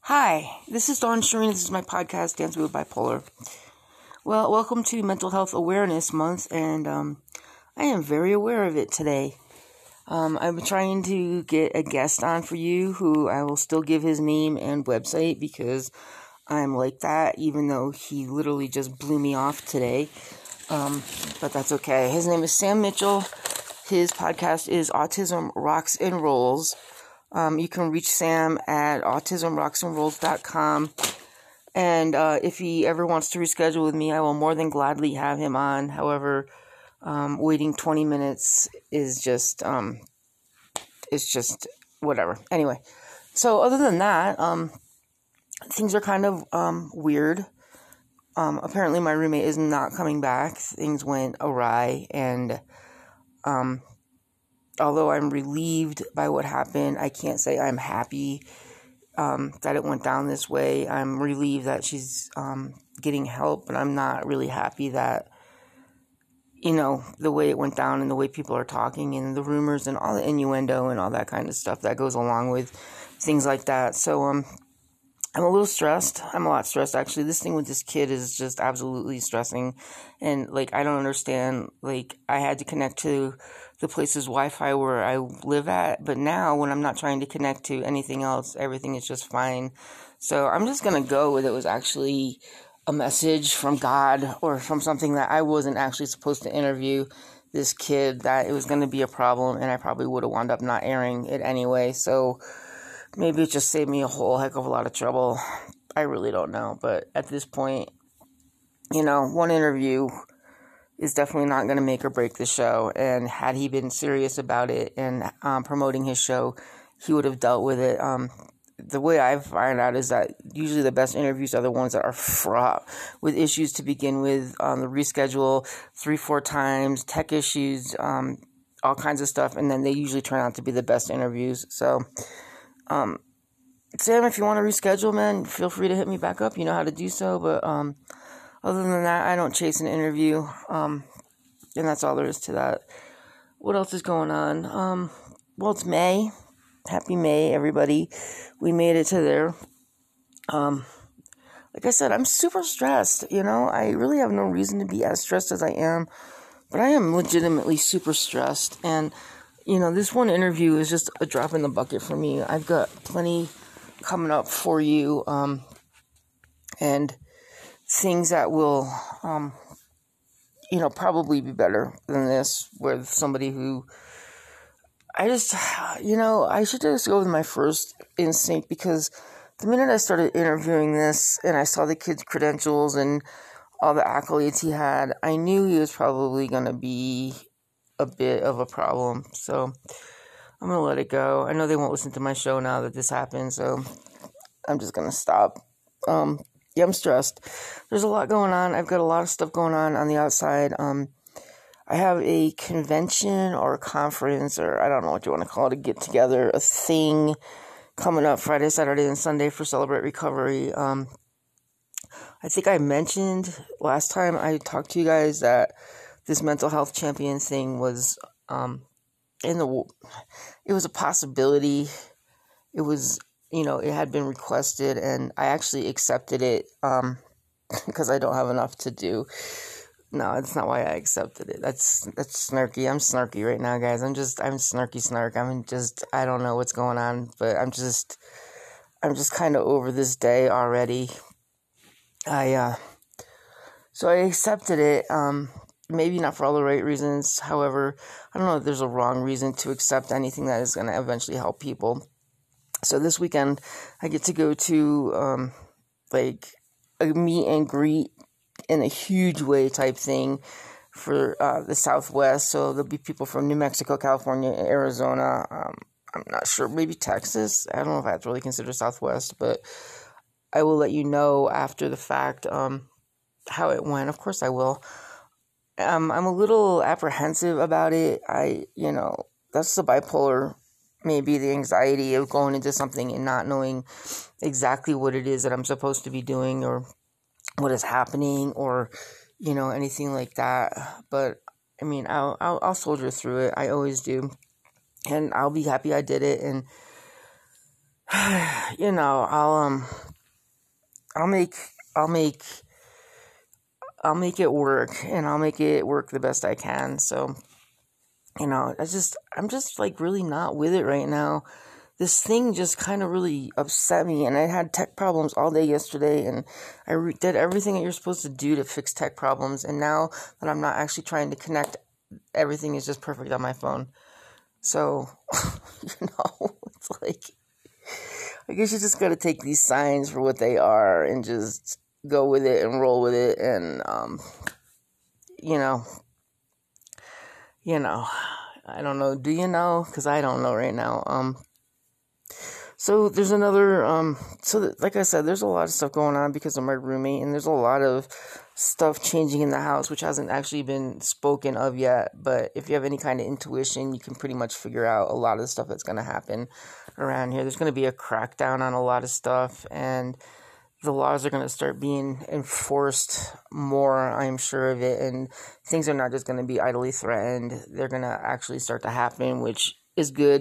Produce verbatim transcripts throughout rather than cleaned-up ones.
Hi, this is Dawn Shireen. This is my podcast, Dancing with Bipolar. Well, welcome to Mental Health Awareness Month, and um, I am very aware of it today. Um, I'm trying to get a guest on for you who I will still give his name and website because I'm like that, even though he literally just blew me off today. Um, but that's okay. His name is Sam Mitchell. His podcast is Autism Rocks and Rolls. Um, you can reach Sam at autism rocks and rolls dot com. And uh, if he ever wants to reschedule with me, I will more than gladly have him on. However, um, waiting twenty minutes is just, um, it's just whatever. Anyway, so other than that, um, things are kind of um, weird. Um, apparently my roommate is not coming back. Things went awry, and um, although I'm relieved by what happened, I can't say I'm happy um, that it went down this way. I'm relieved that she's um, getting help, but I'm not really happy that, you know, the way it went down and the way people are talking and the rumors and all the innuendo and all that kind of stuff that goes along with things like that. So, um, I'm a little stressed. I'm a lot stressed, actually. This thing with this kid is just absolutely stressing. And, like, I don't understand. Like, I had to connect to the place's Wi-Fi where I live at. But now, when I'm not trying to connect to anything else, everything is just fine. So, I'm just going to go with it was actually a message from God or from something that I wasn't actually supposed to interview this kid, that it was going to be a problem. And I probably would have wound up not airing it anyway. So, maybe it just saved me a whole heck of a lot of trouble. I really don't know. But at this point, you know, one interview is definitely not going to make or break the show. And had he been serious about it and um, promoting his show, he would have dealt with it. Um, the way I find out is that usually the best interviews are the ones that are fraught with issues to begin with. Um, the reschedule three, four times, tech issues, um, all kinds of stuff. And then they usually turn out to be the best interviews. So, Um, Sam, if you want to reschedule, man, feel free to hit me back up. You know how to do so. But um, other than that, I don't chase an interview. Um, and that's all there is to that. What else is going on? Um, well, it's May. Happy May, everybody. We made it to there. Um, like I said, I'm super stressed. You know, I really have no reason to be as stressed as I am. But I am legitimately super stressed. And you know, this one interview is just a drop in the bucket for me. I've got plenty coming up for you, um, and things that will, um, you know, probably be better than this with somebody who, I just, you know, I should just go with my first instinct, because the minute I started interviewing this and I saw the kid's credentials and all the accolades he had, I knew he was probably going to be a bit of a problem. So I'm gonna let it go. I know they won't listen to my show now that this happened, so I'm just gonna stop. Um, yeah, I'm stressed. There's a lot going on. I've got a lot of stuff going on on the outside. Um, I have a convention or a conference, or I don't know what you want to call it, a get together, a thing coming up Friday, Saturday, and Sunday for Celebrate Recovery. Um, I think I mentioned last time I talked to you guys that this mental health champion thing was, um, in the, it was a possibility. It was, you know, it had been requested, and I actually accepted it, um, because I don't have enough to do. No, that's not why I accepted it. That's, that's snarky. I'm snarky right now, guys. I'm just, I'm snarky snark. I'm just, I don't know what's going on, but I'm just, I'm just kind of over this day already. I, uh, so I accepted it, um, maybe not for all the right reasons. However, I don't know if there's a wrong reason to accept anything that is going to eventually help people. So this weekend, I get to go to, um, like, a meet and greet in a huge way type thing for uh, the Southwest. So there'll be people from New Mexico, California, Arizona. Um, I'm not sure, maybe Texas. I don't know if I have to really consider Southwest, but I will let you know after the fact um, how it went. Of course I will. Um, I'm a little apprehensive about it. I, you know, that's the bipolar, maybe the anxiety of going into something and not knowing exactly what it is that I'm supposed to be doing or what is happening or, you know, anything like that. But, I mean, I'll, I'll, I'll soldier through it. I always do. And I'll be happy I did it. And you know, I'll um, I'll make, I'll make, I'll make it work, and I'll make it work the best I can. So, you know, I just, I'm just like really not with it right now. This thing just kind of really upset me, and I had tech problems all day yesterday, and I re- did everything that you're supposed to do to fix tech problems, and now that I'm not actually trying to connect, everything is just perfect on my phone. So, you know, it's like, I guess you just gotta take these signs for what they are and just go with it and roll with it, and, um, you know, you know, I don't know, do you know? Because I don't know right now, um, So there's another, um, so th- like I said, there's a lot of stuff going on because of my roommate, and there's a lot of stuff changing in the house, which hasn't actually been spoken of yet. But if you have any kind of intuition, you can pretty much figure out a lot of the stuff that's going to happen around here. There's going to be a crackdown on a lot of stuff, and the laws are going to start being enforced more, I'm sure of it, and things are not just going to be idly threatened. They're going to actually start to happen, which is good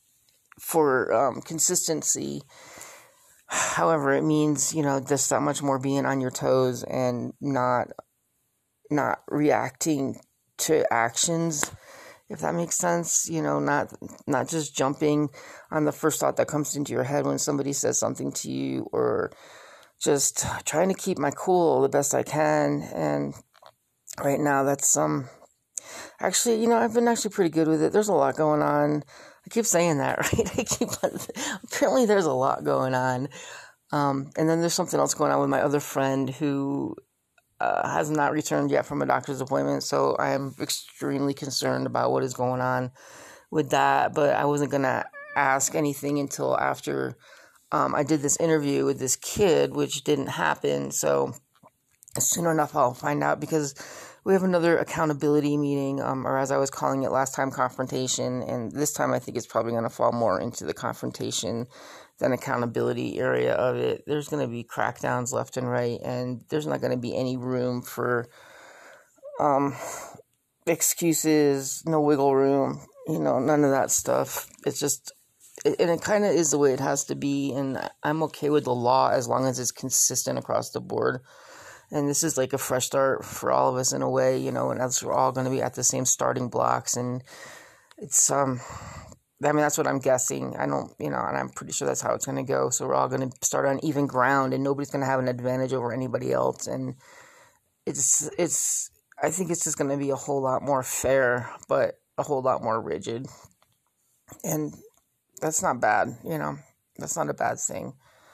for um, consistency. However, it means, you know, just that much more being on your toes and not not reacting to actions, if that makes sense. You know, not not just jumping on the first thought that comes into your head when somebody says something to you, or just trying to keep my cool the best I can. And right now, that's um actually, you know, I've been actually pretty good with it. There's a lot going on. I keep saying that, right? I keep, apparently there's a lot going on. Um, and then there's something else going on with my other friend who uh, has not returned yet from a doctor's appointment. So I am extremely concerned about what is going on with that. But I wasn't going to ask anything until after um, I did this interview with this kid, which didn't happen. So soon enough, I'll find out, because we have another accountability meeting, um, or as I was calling it last time, confrontation. And this time I think it's probably going to fall more into the confrontation than accountability area of it. There's going to be crackdowns left and right, and there's not going to be any room for um, excuses, no wiggle room, you know, none of that stuff. It's just, it, and it kind of is the way it has to be, and I'm okay with the law as long as it's consistent across the board. And this is like a fresh start for all of us in a way, you know, and as we're all going to be at the same starting blocks. And it's, um, I mean, that's what I'm guessing. I don't, you know, and I'm pretty sure that's how it's going to go. So we're all going to start on even ground, and nobody's going to have an advantage over anybody else. And it's, it's, I think it's just going to be a whole lot more fair, but a whole lot more rigid. And that's not bad, you know, that's not a bad thing.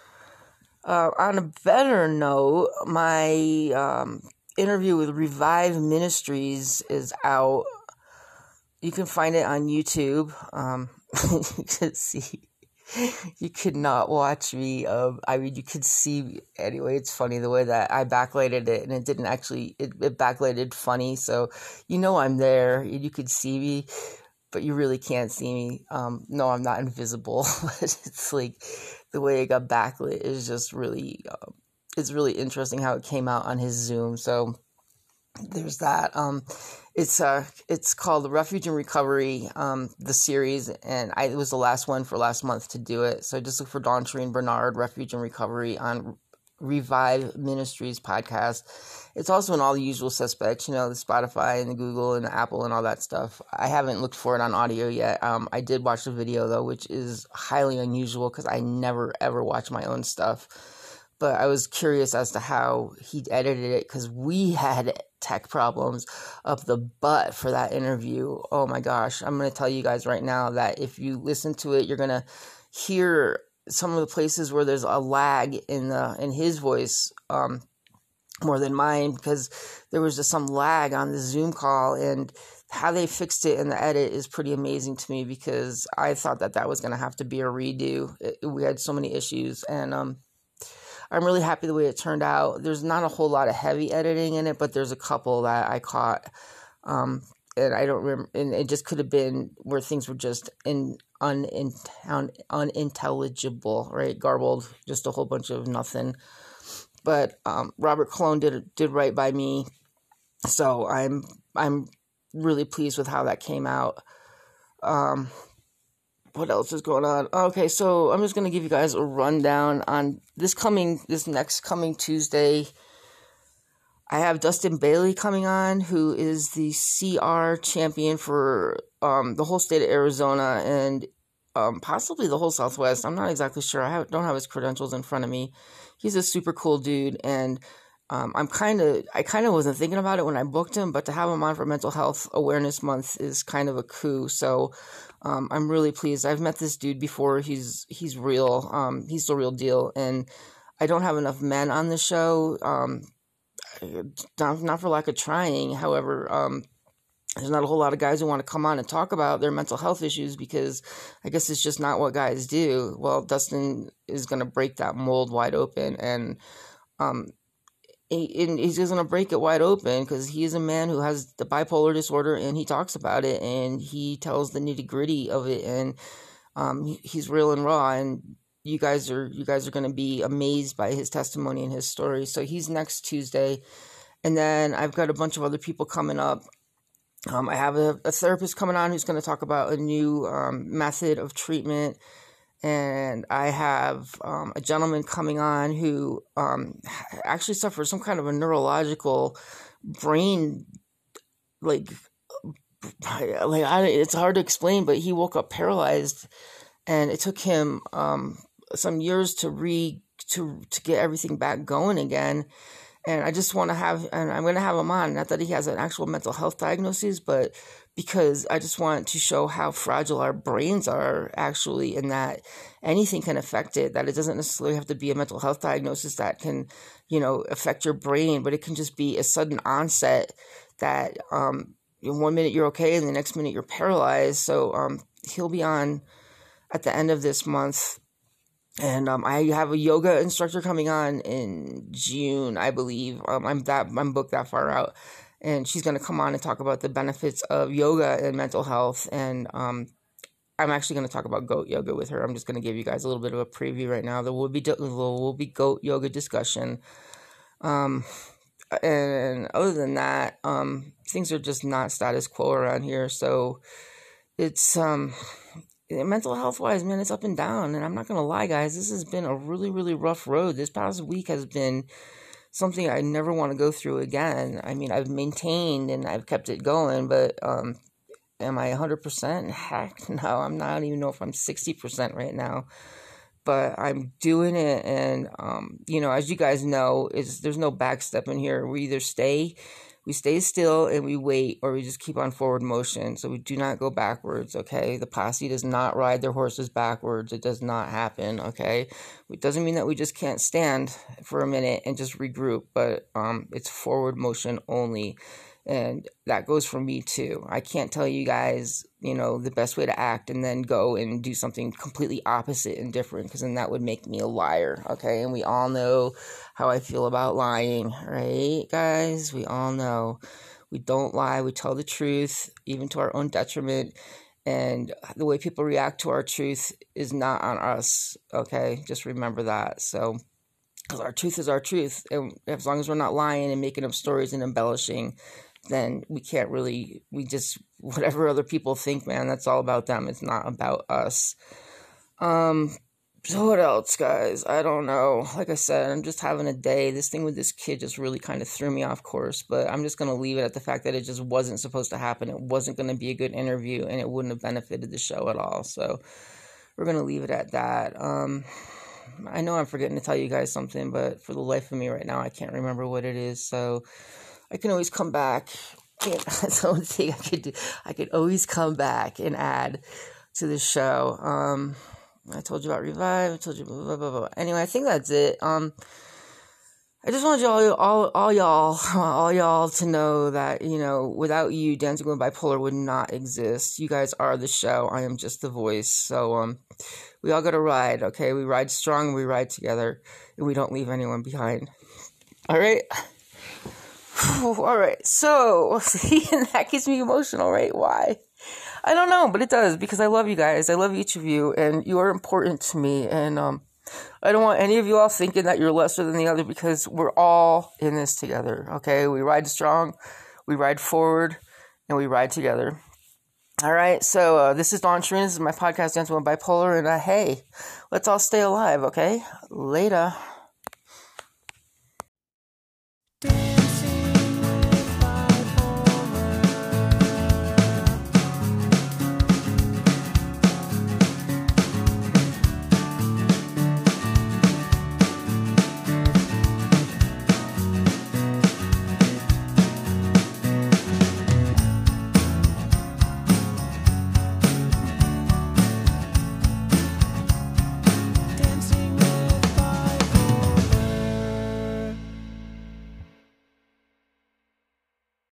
Uh, on a better note, my um, interview with Revive Ministries is out. You can find it on YouTube. Um, you could see, you could not watch me. Um, I mean, you could see, anyway, it's funny the way that I backlighted it, and it didn't actually, it, it backlighted funny, so you know I'm there, you could see me, but you really can't see me. Um, no, I'm not invisible. It's like, the way it got backlit is just really, uh, it's really interesting how it came out on his Zoom. So there's that. Um, it's uh, it's called Refuge and Recovery, um, the series, and I it was the last one for last month to do it. So just look for Dawn Shereen Bernard, Refuge and Recovery, on Revive Ministries podcast. It's also in all the usual suspects, you know, the Spotify and the Google and the Apple and all that stuff. I haven't looked for it on audio yet. Um, I did watch the video, though, which is highly unusual because I never, ever watch my own stuff. But I was curious as to how he edited it, because we had tech problems up the butt for that interview. Oh, my gosh. I'm going to tell you guys right now that if you listen to it, you're going to hear some of the places where there's a lag in the in his voice, um, more than mine, because there was just some lag on the Zoom call, and how they fixed it in the edit is pretty amazing to me, because I thought that that was going to have to be a redo. It, we had so many issues, and um, I'm really happy the way it turned out. There's not a whole lot of heavy editing in it, but there's a couple that I caught, um, and I don't remember, and it just could have been where things were just in un, in, un, unintelligible, right? Garbled, just a whole bunch of nothing. But um, Robert Cologne did did right by me, so I'm I'm really pleased with how that came out. Um, what else is going on? Okay, so I'm just going to give you guys a rundown on this coming, this next coming Tuesday. I have Dustin Bailey coming on, who is the C R champion for um, the whole state of Arizona and um, possibly the whole Southwest. I'm not exactly sure. I have, don't have his credentials in front of me. He's a super cool dude, and um, I'm kind of, I kind of wasn't thinking about it when I booked him, but to have him on for Mental Health Awareness Month is kind of a coup. So um, I'm really pleased. I've met this dude before. He's he's real. Um, he's the real deal, and I don't have enough men on the show. Um, Not, not for lack of trying. However, um, there's not a whole lot of guys who want to come on and talk about their mental health issues because I guess it's just not what guys do. Well, Dustin is going to break that mold wide open, and um, he, and he's going to break it wide open because he is a man who has the bipolar disorder, and he talks about it, and he tells the nitty gritty of it, and um, he, he's real and raw, and You guys are you guys are going to be amazed by his testimony and his story. So he's next Tuesday. And then I've got a bunch of other people coming up. Um, I have a, a therapist coming on who's going to talk about a new um, method of treatment. And I have um, a gentleman coming on who um, actually suffers some kind of a neurological brain, like, like I, it's hard to explain, but he woke up paralyzed. And it took him um, some years to re to to get everything back going again. And I just want to have, and I'm going to have him on, not that he has an actual mental health diagnosis, but because I just want to show how fragile our brains are actually, and that anything can affect it, that it doesn't necessarily have to be a mental health diagnosis that can, you know, affect your brain, but it can just be a sudden onset that um, one minute you're okay and the next minute you're paralyzed. So um, he'll be on at the end of this month. And um, I have a yoga instructor coming on in June, I believe. Um, I'm that I'm booked that far out, and she's going to come on and talk about the benefits of yoga and mental health. And um, I'm actually going to talk about goat yoga with her. I'm just going to give you guys a little bit of a preview right now. There will be there will be goat yoga discussion. Um, and other than that, um, things are just not status quo around here. So it's um. mental health wise, man, it's up and down. And I'm not going to lie, guys, this has been a really, really rough road. This past week has been something I never want to go through again. I mean, I've maintained and I've kept it going, but um, am I one hundred percent? Heck no, I'm not. I don't even know if I'm sixty percent right now. But I'm doing it, and, um, you know, as you guys know, is there's no backstepping here. We either stay... We stay still and we wait, or we just keep on forward motion. So we do not go backwards, okay? The posse does not ride their horses backwards. It does not happen, okay? It doesn't mean that we just can't stand for a minute and just regroup, but um, it's forward motion only. And that goes for me too. I can't tell you guys, you know, the best way to act and then go and do something completely opposite and different, because then that would make me a liar, okay? And we all know how I feel about lying, right, guys? We all know. We don't lie. We tell the truth, even to our own detriment. And the way people react to our truth is not on us, okay? Just remember that. So, because our truth is our truth. And as long as we're not lying and making up stories and embellishing, then we can't really, we just, whatever other people think, man, that's all about them. It's not about us. Um, so what else, guys? I don't know. Like I said, I'm just having a day. This thing with this kid just really kind of threw me off course, but I'm just going to leave it at the fact that it just wasn't supposed to happen. It wasn't going to be a good interview, and it wouldn't have benefited the show at all. So we're going to leave it at that. Um, I know I'm forgetting to tell you guys something, but for the life of me right now, I can't remember what it is. So I can always come back. That's the only thing I could do. I could always come back and add to the show. Um, I told you about Revive. I told you blah, blah, blah, blah. Anyway, I think that's it. Um, I just want y'all, all, all y'all, all y'all to know that, you know, without you, Dancing with Bipolar would not exist. You guys are the show. I am just the voice. So, um, we all got to ride, okay? We ride strong, we ride together, and we don't leave anyone behind. All right? All right, so, see, and that gets me emotional, right? Why? I don't know, but it does, because I love you guys. I love each of you, and you are important to me, and um, I don't want any of you all thinking that you're lesser than the other, because we're all in this together, okay? We ride strong, we ride forward, and we ride together. All right, so uh, this is Dawn Shreen. This is my podcast, Dancing with Bipolar, and uh, hey, let's all stay alive, okay? Later.